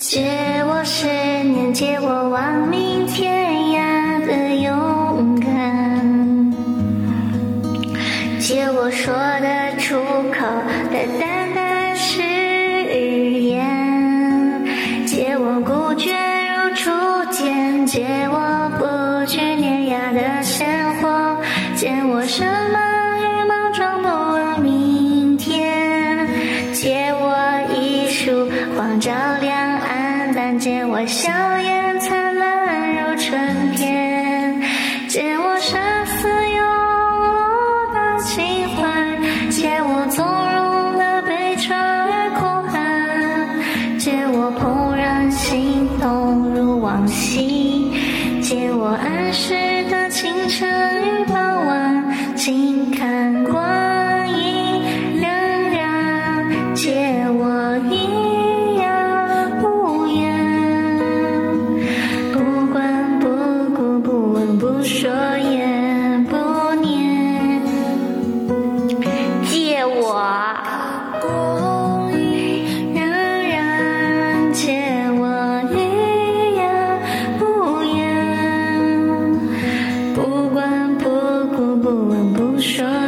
借我10年，借我亡命天涯的勇敢，借我说得出口的淡淡誓言，借我孤绝如初见，借我不惧碾压的鲜活，借我什么羽毛装不了明天，借我一束光照亮暗淡，借我笑颜灿烂如春天，借我生死永路的情怀，借我从容的悲怆与哭喊，借我怦然心动如往昔，借我安适的清晨与傍晚，静看光阴荏苒，借我一样无言，不管不顾不问不说也不念，借我仍然，借我一样无言，不管不顾不问不说